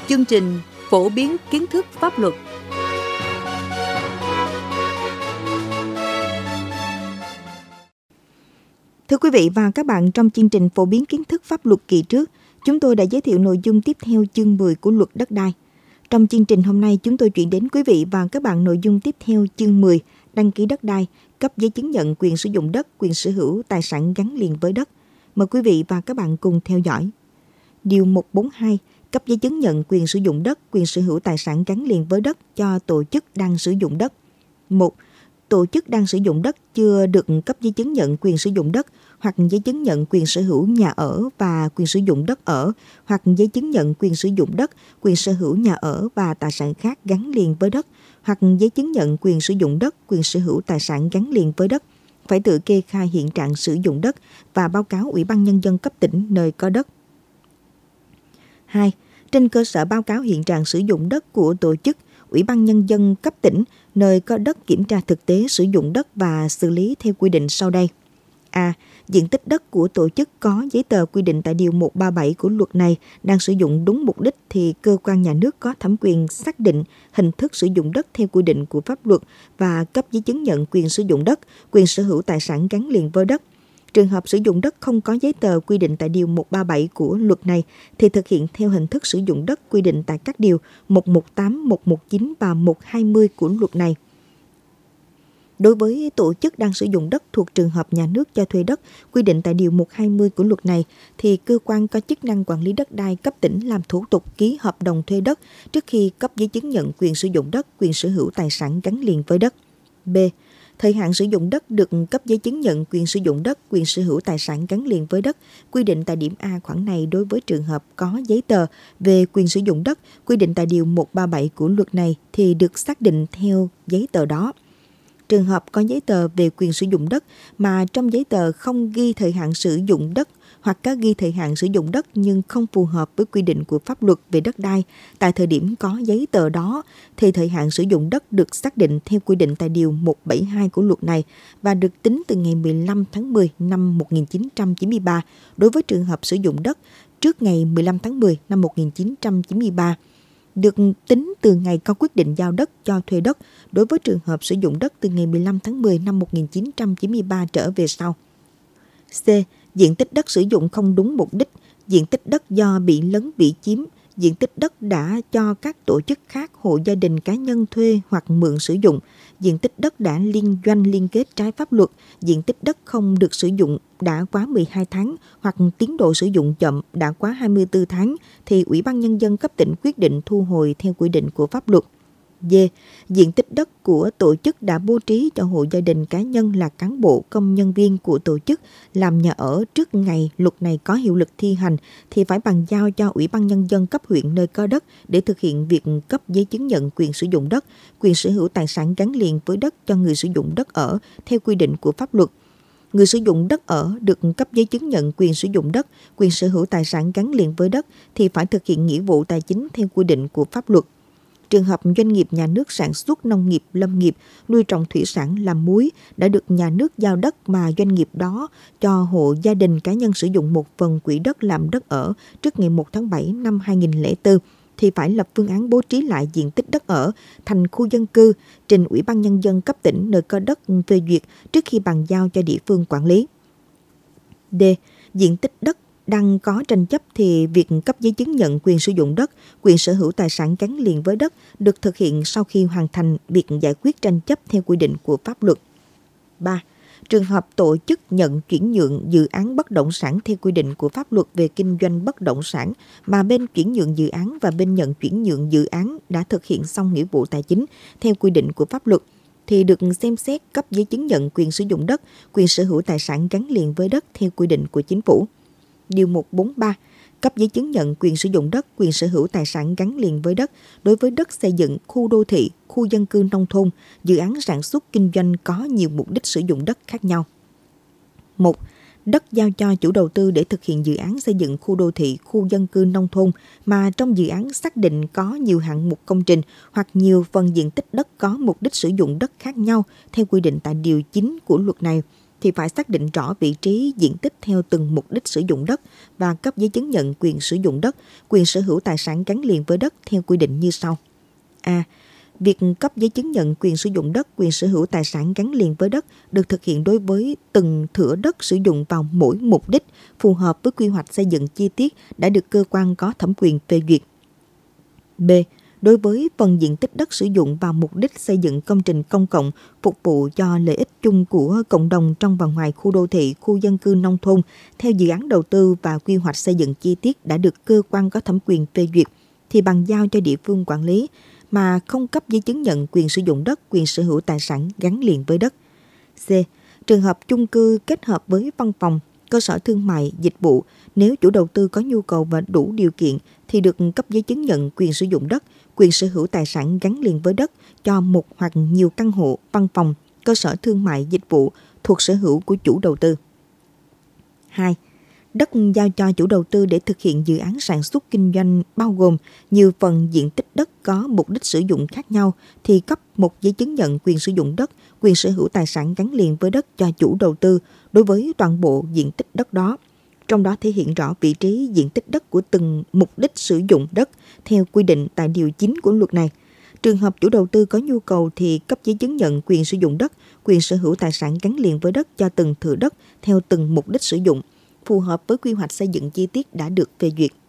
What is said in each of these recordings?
Chương trình phổ biến kiến thức pháp luật. Thưa quý vị và các bạn, trong chương trình phổ biến kiến thức pháp luật kỳ trước, chúng tôi đã giới thiệu nội dung tiếp theo chương 10 của Luật Đất đai. Trong chương trình hôm nay, chúng tôi chuyển đến quý vị và các bạn nội dung tiếp theo chương 10, đăng ký đất đai, cấp giấy chứng nhận quyền sử dụng đất, quyền sở hữu tài sản gắn liền với đất. Mời quý vị và các bạn cùng theo dõi. Điều 142, cấp giấy chứng nhận quyền sử dụng đất, quyền sở hữu tài sản gắn liền với đất cho tổ chức đang sử dụng đất. 1. Tổ chức đang sử dụng đất chưa được cấp giấy chứng nhận quyền sử dụng đất hoặc giấy chứng nhận quyền sở hữu nhà ở và quyền sử dụng đất ở, hoặc giấy chứng nhận quyền sử dụng đất, quyền sở hữu nhà ở và tài sản khác gắn liền với đất, hoặc giấy chứng nhận quyền sử dụng đất, quyền sở hữu tài sản gắn liền với đất, phải tự kê khai hiện trạng sử dụng đất và báo cáo Ủy ban Nhân dân cấp tỉnh nơi có đất. 2. Trên cơ sở báo cáo hiện trạng sử dụng đất của tổ chức, Ủy ban Nhân dân cấp tỉnh nơi có đất kiểm tra thực tế sử dụng đất và xử lý theo quy định sau đây. A. Diện tích đất của tổ chức có giấy tờ quy định tại Điều 137 của luật này đang sử dụng đúng mục đích thì cơ quan nhà nước có thẩm quyền xác định hình thức sử dụng đất theo quy định của pháp luật và cấp giấy chứng nhận quyền sử dụng đất, quyền sở hữu tài sản gắn liền với đất. Trường hợp sử dụng đất không có giấy tờ quy định tại Điều 137 của luật này thì thực hiện theo hình thức sử dụng đất quy định tại các Điều 118, 119 và 120 của luật này. Đối với tổ chức đang sử dụng đất thuộc trường hợp nhà nước cho thuê đất quy định tại Điều 120 của luật này thì cơ quan có chức năng quản lý đất đai cấp tỉnh làm thủ tục ký hợp đồng thuê đất trước khi cấp giấy chứng nhận quyền sử dụng đất, quyền sở hữu tài sản gắn liền với đất. B. Thời hạn sử dụng đất được cấp giấy chứng nhận quyền sử dụng đất, quyền sở hữu tài sản gắn liền với đất quy định tại điểm A khoản này đối với trường hợp có giấy tờ về quyền sử dụng đất quy định tại Điều 137 của luật này thì được xác định theo giấy tờ đó. Trường hợp có giấy tờ về quyền sử dụng đất mà trong giấy tờ không ghi thời hạn sử dụng đất hoặc có ghi thời hạn sử dụng đất nhưng không phù hợp với quy định của pháp luật về đất đai tại thời điểm có giấy tờ đó thì thời hạn sử dụng đất được xác định theo quy định tại Điều 172 của luật này và được tính từ ngày 15 tháng 10 năm 1993 đối với trường hợp sử dụng đất trước ngày 15 tháng 10 năm 1993. Được tính từ ngày có quyết định giao đất cho thuê đất đối với trường hợp sử dụng đất từ ngày 15 tháng 10 năm 1993 trở về sau. C. Diện tích đất sử dụng không đúng mục đích, diện tích đất do bị lấn bị chiếm, diện tích đất đã cho các tổ chức khác, hộ gia đình cá nhân thuê hoặc mượn sử dụng, diện tích đất đã liên doanh liên kết trái pháp luật, diện tích đất không được sử dụng đã quá 12 tháng hoặc tiến độ sử dụng chậm đã quá 24 tháng thì Ủy ban Nhân dân cấp tỉnh quyết định thu hồi theo quy định của pháp luật. D. Diện tích đất của tổ chức đã bố trí cho hộ gia đình cá nhân là cán bộ công nhân viên của tổ chức làm nhà ở trước ngày luật này có hiệu lực thi hành thì phải bàn giao cho Ủy ban Nhân dân cấp huyện nơi có đất để thực hiện việc cấp giấy chứng nhận quyền sử dụng đất, quyền sở hữu tài sản gắn liền với đất cho người sử dụng đất ở theo quy định của pháp luật. Người sử dụng đất ở được cấp giấy chứng nhận quyền sử dụng đất, quyền sở hữu tài sản gắn liền với đất thì phải thực hiện nghĩa vụ tài chính theo quy định của pháp luật. Trường hợp doanh nghiệp nhà nước sản xuất nông nghiệp, lâm nghiệp, nuôi trồng thủy sản, làm muối đã được nhà nước giao đất mà doanh nghiệp đó cho hộ gia đình cá nhân sử dụng một phần quỹ đất làm đất ở trước ngày 1 tháng 7 năm 2004 thì phải lập phương án bố trí lại diện tích đất ở thành khu dân cư trình Ủy ban Nhân dân cấp tỉnh nơi có đất phê duyệt trước khi bàn giao cho địa phương quản lý. D. Diện tích đất đang có tranh chấp thì việc cấp giấy chứng nhận quyền sử dụng đất, quyền sở hữu tài sản gắn liền với đất được thực hiện sau khi hoàn thành việc giải quyết tranh chấp theo quy định của pháp luật. 3. Trường hợp tổ chức nhận chuyển nhượng dự án bất động sản theo quy định của pháp luật về kinh doanh bất động sản mà bên chuyển nhượng dự án và bên nhận chuyển nhượng dự án đã thực hiện xong nghĩa vụ tài chính theo quy định của pháp luật thì được xem xét cấp giấy chứng nhận quyền sử dụng đất, quyền sở hữu tài sản gắn liền với đất theo quy định của chính phủ. Điều 143. Cấp giấy chứng nhận quyền sử dụng đất, quyền sở hữu tài sản gắn liền với đất đối với đất xây dựng, khu đô thị, khu dân cư nông thôn, dự án sản xuất kinh doanh có nhiều mục đích sử dụng đất khác nhau. 1. Đất giao cho chủ đầu tư để thực hiện dự án xây dựng khu đô thị, khu dân cư nông thôn mà trong dự án xác định có nhiều hạng mục công trình hoặc nhiều phần diện tích đất có mục đích sử dụng đất khác nhau theo quy định tại Điều 9 của luật này thì phải xác định rõ vị trí, diện tích theo từng mục đích sử dụng đất và cấp giấy chứng nhận quyền sử dụng đất, quyền sở hữu tài sản gắn liền với đất theo quy định như sau. A. Việc cấp giấy chứng nhận quyền sử dụng đất, quyền sở hữu tài sản gắn liền với đất được thực hiện đối với từng thửa đất sử dụng vào mỗi mục đích phù hợp với quy hoạch xây dựng chi tiết đã được cơ quan có thẩm quyền phê duyệt. B. Đối với phần diện tích đất sử dụng vào mục đích xây dựng công trình công cộng phục vụ cho lợi ích chung của cộng đồng trong và ngoài khu đô thị, khu dân cư nông thôn theo dự án đầu tư và quy hoạch xây dựng chi tiết đã được cơ quan có thẩm quyền phê duyệt thì bàn giao cho địa phương quản lý mà không cấp giấy chứng nhận quyền sử dụng đất, quyền sở hữu tài sản gắn liền với đất. C. Trường hợp chung cư kết hợp với văn phòng, cơ sở thương mại, dịch vụ, nếu chủ đầu tư có nhu cầu và đủ điều kiện thì được cấp giấy chứng nhận quyền sử dụng đất, quyền sở hữu tài sản gắn liền với đất cho một hoặc nhiều căn hộ, văn phòng, cơ sở thương mại, dịch vụ thuộc sở hữu của chủ đầu tư. 2. Đất giao cho chủ đầu tư để thực hiện dự án sản xuất kinh doanh bao gồm nhiều phần diện tích đất có mục đích sử dụng khác nhau thì cấp một giấy chứng nhận quyền sử dụng đất, quyền sở hữu tài sản gắn liền với đất cho chủ đầu tư đối với toàn bộ diện tích đất đó. Trong đó thể hiện rõ vị trí diện tích đất của từng mục đích sử dụng đất theo quy định tại điều 9 của luật này. Trường hợp chủ đầu tư có nhu cầu thì cấp giấy chứng nhận quyền sử dụng đất, quyền sở hữu tài sản gắn liền với đất cho từng thửa đất theo từng mục đích sử dụng, phù hợp với quy hoạch xây dựng chi tiết đã được phê duyệt.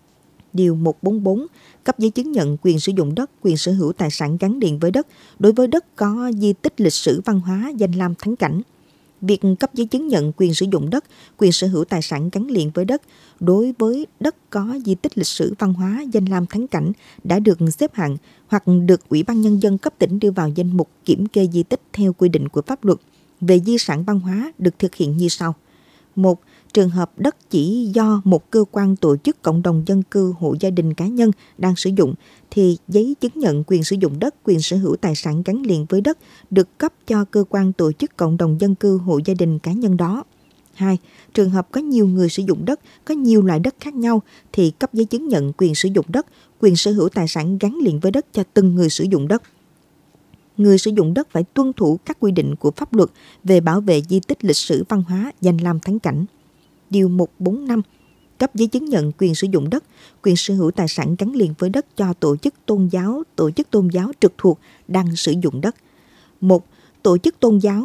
Điều 144 cấp giấy chứng nhận quyền sử dụng đất, quyền sở hữu tài sản gắn liền với đất đối với đất có di tích lịch sử văn hóa, danh lam thắng cảnh. Việc cấp giấy chứng nhận quyền sử dụng đất, quyền sở hữu tài sản gắn liền với đất đối với đất có di tích lịch sử văn hóa, danh lam thắng cảnh đã được xếp hạng hoặc được Ủy ban Nhân dân cấp tỉnh đưa vào danh mục kiểm kê di tích theo quy định của pháp luật về di sản văn hóa được thực hiện như sau. 1. Trường hợp đất chỉ do một cơ quan, tổ chức, cộng đồng dân cư, hộ gia đình, cá nhân đang sử dụng thì giấy chứng nhận quyền sử dụng đất, quyền sở hữu tài sản gắn liền với đất được cấp cho cơ quan, tổ chức, cộng đồng dân cư, hộ gia đình, cá nhân đó. 2. Trường hợp có nhiều người sử dụng đất, có nhiều loại đất khác nhau thì cấp giấy chứng nhận quyền sử dụng đất, quyền sở hữu tài sản gắn liền với đất cho từng người sử dụng đất. Người sử dụng đất phải tuân thủ các quy định của pháp luật về bảo vệ di tích lịch sử văn hóa, danh lam thắng cảnh. Điều 145 cấp giấy chứng nhận quyền sử dụng đất, quyền sở hữu tài sản gắn liền với đất cho tổ chức tôn giáo trực thuộc đang sử dụng đất. 1. Tổ chức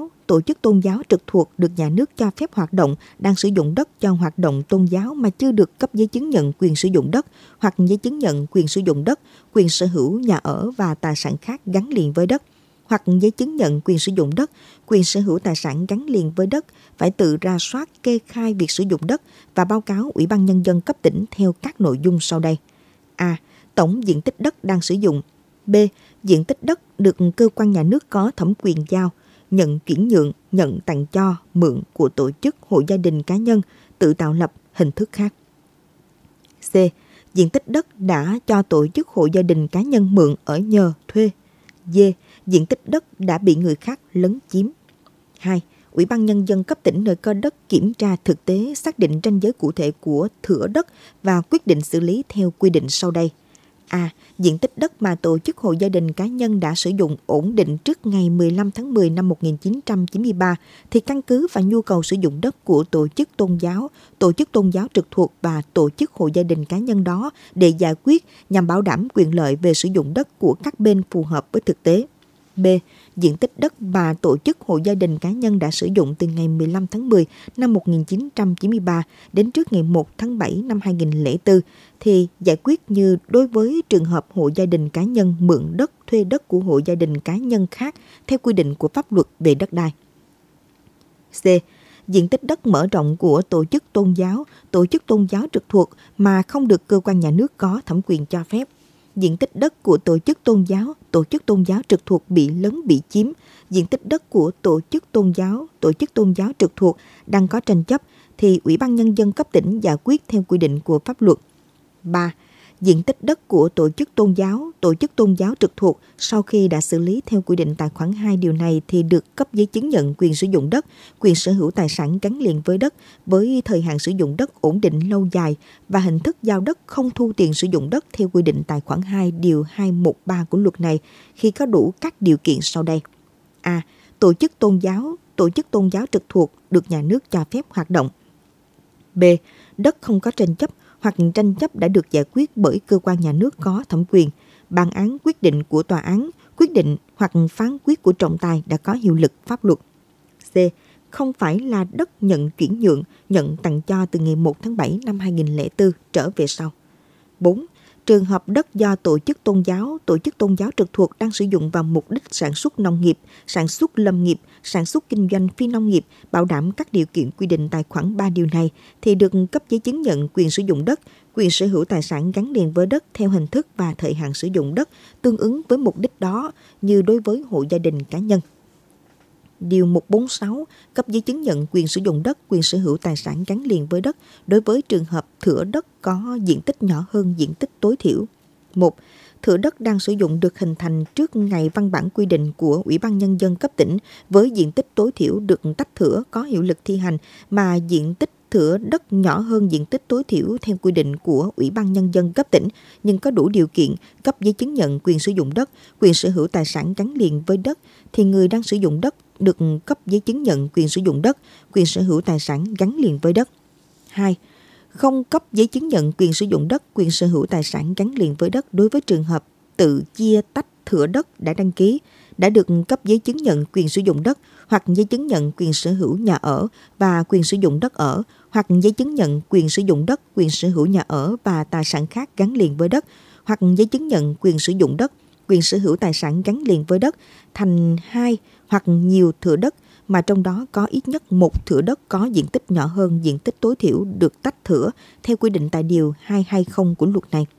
tôn giáo trực thuộc được nhà nước cho phép hoạt động đang sử dụng đất cho hoạt động tôn giáo mà chưa được cấp giấy chứng nhận quyền sử dụng đất hoặc giấy chứng nhận quyền sử dụng đất, quyền sở hữu nhà ở và tài sản khác gắn liền với đất, hoặc giấy chứng nhận quyền sử dụng đất, quyền sở hữu tài sản gắn liền với đất phải tự rà soát kê khai việc sử dụng đất và báo cáo Ủy ban Nhân dân cấp tỉnh theo các nội dung sau đây. A. Tổng diện tích đất đang sử dụng. B. Diện tích đất được cơ quan nhà nước có thẩm quyền giao, nhận chuyển nhượng, nhận tặng cho, mượn của tổ chức, hộ gia đình, cá nhân, tự tạo lập, hình thức khác. C. Diện tích đất đã cho tổ chức, hộ gia đình, cá nhân mượn, ở nhờ, thuê. D. Diện tích đất đã bị người khác lấn chiếm. 2. Ủy ban Nhân dân cấp tỉnh nơi có đất kiểm tra thực tế, xác định ranh giới cụ thể của thửa đất và quyết định xử lý theo quy định sau đây. A. Diện tích đất mà tổ chức, hộ gia đình, cá nhân đã sử dụng ổn định trước ngày 15 tháng 10 năm 1993 thì căn cứ vào nhu cầu sử dụng đất của tổ chức tôn giáo trực thuộc và tổ chức, hộ gia đình, cá nhân đó để giải quyết nhằm bảo đảm quyền lợi về sử dụng đất của các bên phù hợp với thực tế. B. Diện tích đất mà tổ chức, hộ gia đình, cá nhân đã sử dụng từ ngày 15 tháng 10 năm 1993 đến trước ngày 1 tháng 7 năm 2004 thì giải quyết như đối với trường hợp hộ gia đình, cá nhân mượn đất, thuê đất của hộ gia đình, cá nhân khác theo quy định của pháp luật về đất đai. C. Diện tích đất mở rộng của tổ chức tôn giáo trực thuộc mà không được cơ quan nhà nước có thẩm quyền cho phép. Diện tích đất của tổ chức tôn giáo trực thuộc bị lấn bị chiếm, diện tích đất của tổ chức tôn giáo trực thuộc đang có tranh chấp thì Ủy ban Nhân dân cấp tỉnh giải quyết theo quy định của pháp luật. 3. Diện tích đất của tổ chức tôn giáo trực thuộc sau khi đã xử lý theo quy định tại khoản 2 điều này thì được cấp giấy chứng nhận quyền sử dụng đất, quyền sở hữu tài sản gắn liền với đất với thời hạn sử dụng đất ổn định lâu dài và hình thức giao đất không thu tiền sử dụng đất theo quy định tại khoản 2 điều 213 của luật này khi có đủ các điều kiện sau đây. A. Tổ chức tổ chức tôn giáo trực thuộc được nhà nước cho phép hoạt động. B. Đất không có tranh chấp hoặc tranh chấp đã được giải quyết bởi cơ quan nhà nước có thẩm quyền, bản án quyết định của tòa án, quyết định hoặc phán quyết của trọng tài đã có hiệu lực pháp luật. C. Không phải là đất nhận chuyển nhượng, nhận tặng cho từ ngày 1 tháng 7 năm 2004 trở về sau. 4. Trường hợp đất do tổ chức tôn giáo trực thuộc đang sử dụng vào mục đích sản xuất nông nghiệp, sản xuất lâm nghiệp, sản xuất kinh doanh phi nông nghiệp, bảo đảm các điều kiện quy định tại khoản 3 điều này, thì được cấp giấy chứng nhận quyền sử dụng đất, quyền sở hữu tài sản gắn liền với đất theo hình thức và thời hạn sử dụng đất tương ứng với mục đích đó như đối với hộ gia đình cá nhân. Điều 146 cấp giấy chứng nhận quyền sử dụng đất, quyền sở hữu tài sản gắn liền với đất đối với trường hợp thửa đất có diện tích nhỏ hơn diện tích tối thiểu. 1. Thửa đất đang sử dụng được hình thành trước ngày văn bản quy định của Ủy ban Nhân dân cấp tỉnh với diện tích tối thiểu được tách thửa có hiệu lực thi hành mà diện tích thửa đất nhỏ hơn diện tích tối thiểu theo quy định của Ủy ban Nhân dân cấp tỉnh nhưng có đủ điều kiện cấp giấy chứng nhận quyền sử dụng đất, quyền sở hữu tài sản gắn liền với đất thì người đang sử dụng đất được cấp giấy chứng nhận quyền sử dụng đất, quyền sở hữu tài sản gắn liền với đất. 2. Không cấp giấy chứng nhận quyền sử dụng đất, quyền sở hữu tài sản gắn liền với đất đối với trường hợp tự chia tách thửa đất đã đăng ký, đã được cấp giấy chứng nhận quyền sử dụng đất hoặc giấy chứng nhận quyền sở hữu nhà ở và quyền sử dụng đất ở hoặc giấy chứng nhận quyền sử dụng đất, quyền sở hữu nhà ở và tài sản khác gắn liền với đất hoặc giấy chứng nhận quyền sử dụng đất, quyền sở hữu tài sản gắn liền với đất thành 2 hoặc nhiều thửa đất mà trong đó có ít nhất một thửa đất có diện tích nhỏ hơn diện tích tối thiểu được tách thửa theo quy định tại Điều 220 của luật này.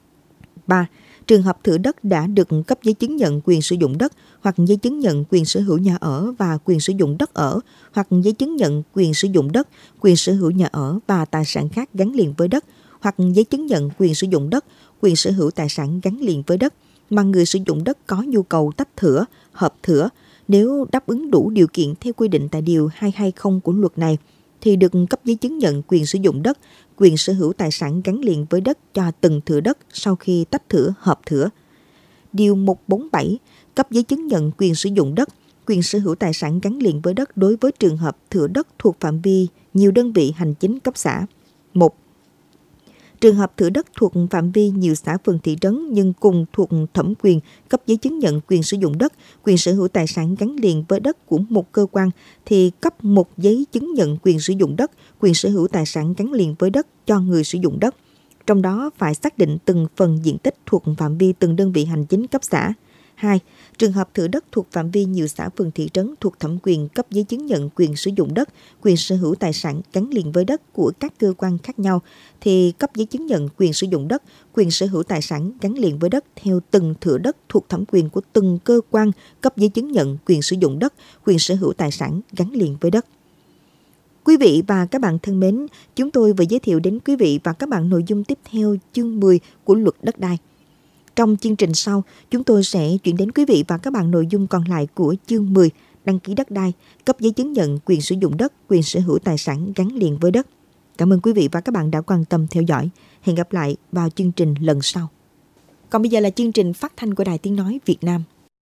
3. Trường hợp thửa đất đã được cấp giấy chứng nhận quyền sử dụng đất hoặc giấy chứng nhận quyền sở hữu nhà ở và quyền sử dụng đất ở hoặc giấy chứng nhận quyền sử dụng đất, quyền sở hữu nhà ở và tài sản khác gắn liền với đất hoặc giấy chứng nhận quyền sử dụng đất, quyền sở hữu tài sản gắn liền với đất mà người sử dụng đất có nhu cầu tách thửa, hợp thửa nếu đáp ứng đủ điều kiện theo quy định tại Điều 220 của luật này thì được cấp giấy chứng nhận quyền sử dụng đất, quyền sở hữu tài sản gắn liền với đất cho từng thửa đất sau khi tách thửa, hợp thửa. Điều 147 cấp giấy chứng nhận quyền sử dụng đất, quyền sở hữu tài sản gắn liền với đất đối với trường hợp thửa đất thuộc phạm vi nhiều đơn vị hành chính cấp xã. 1. Trường hợp thửa đất thuộc phạm vi nhiều xã phường thị trấn nhưng cùng thuộc thẩm quyền cấp giấy chứng nhận quyền sử dụng đất, quyền sở hữu tài sản gắn liền với đất của một cơ quan thì cấp một giấy chứng nhận quyền sử dụng đất, quyền sở hữu tài sản gắn liền với đất cho người sử dụng đất. Trong đó phải xác định từng phần diện tích thuộc phạm vi từng đơn vị hành chính cấp xã. 2. Trường hợp thửa đất thuộc phạm vi nhiều xã phường thị trấn thuộc thẩm quyền cấp giấy chứng nhận quyền sử dụng đất, quyền sở hữu tài sản gắn liền với đất của các cơ quan khác nhau thì cấp giấy chứng nhận quyền sử dụng đất, quyền sở hữu tài sản gắn liền với đất theo từng thửa đất thuộc thẩm quyền của từng cơ quan cấp giấy chứng nhận quyền sử dụng đất, quyền sở hữu tài sản gắn liền với đất. Quý vị và các bạn thân mến, chúng tôi vừa giới thiệu đến quý vị và các bạn nội dung tiếp theo chương 10 của Luật Đất đai. Trong chương trình sau, chúng tôi sẽ chuyển đến quý vị và các bạn nội dung còn lại của chương 10, đăng ký đất đai, cấp giấy chứng nhận quyền sử dụng đất, quyền sở hữu tài sản gắn liền với đất. Cảm ơn quý vị và các bạn đã quan tâm theo dõi. Hẹn gặp lại vào chương trình lần sau. Còn bây giờ là chương trình phát thanh của Đài Tiếng Nói Việt Nam.